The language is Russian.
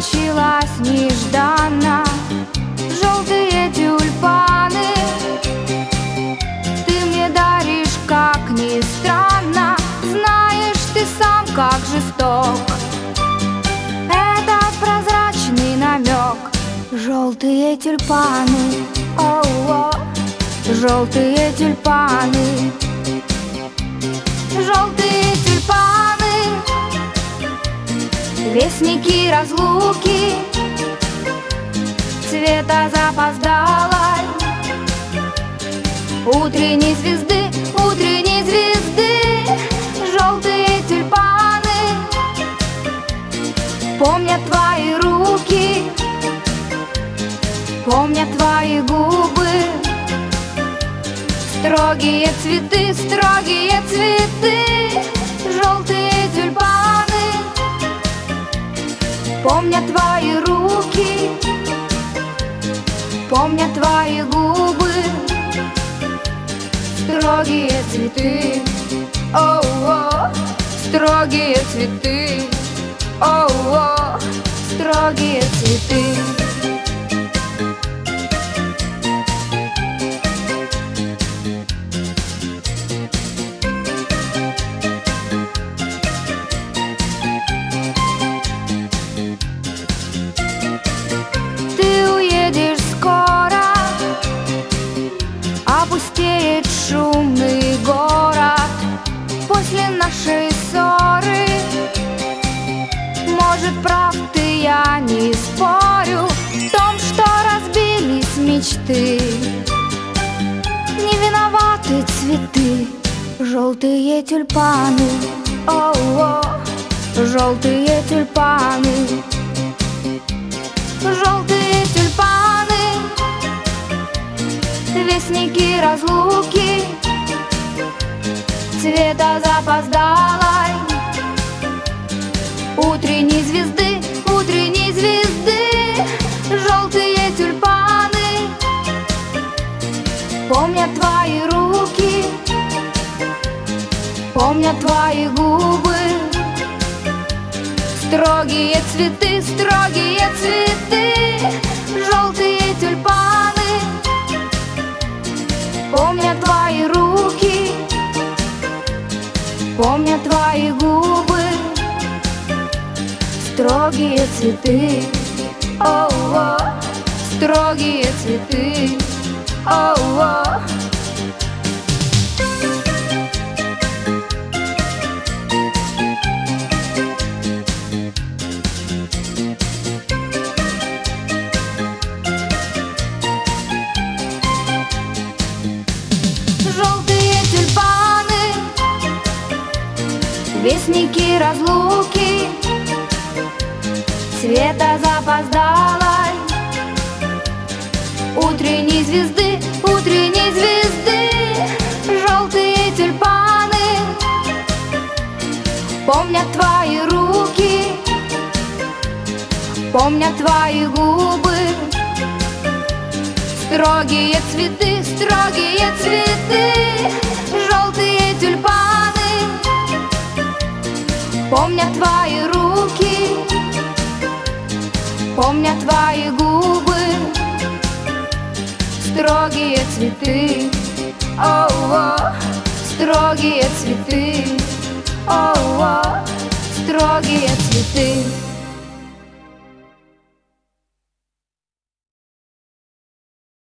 случилось нежданно. Желтые тюльпаны ты мне даришь, как ни странно. Знаешь ты сам, как жесток этот прозрачный намек. Желтые тюльпаны, о-о, желтые тюльпаны. Желтые тюльпаны, вестники разлуки, цвета запоздалой утренней звезды, утренней звезды. Желтые тюльпаны помнят твои руки, помнят твои губы. Строгие цветы, строгие цветы. Желтые тюльпаны помнят твои руки, помнят твои губы. Строгие цветы, о-о, строгие цветы, о-о, строгие цветы. Опустеет шумный город после нашей ссоры. Может, прав ты, я не спорю в том, что разбились мечты. Не виноваты цветы, желтые тюльпаны, о-о, желтые тюльпаны. Желтые тюльпаны, вестники разлуки, цвета запоздалой утренней звезды, утренней звезды. Желтые тюльпаны помнят твои руки, помнят твои губы. Строгие цветы, строгие цветы. Желтые тюльпаны помнят твои руки, помнят твои губы. Строгие цветы, о-о, строгие цветы, о-о. Желтые тюльпаны, вестники разлуки, цвета запоздалой утренней звезды, утренней звезды. Желтые тюльпаны помнят твои руки, помнят твои губы. Строгие цветы, строгие цветы. Желтые тюльпаны помнят твои руки, помнят твои губы. Строгие цветы, о-о, строгие цветы.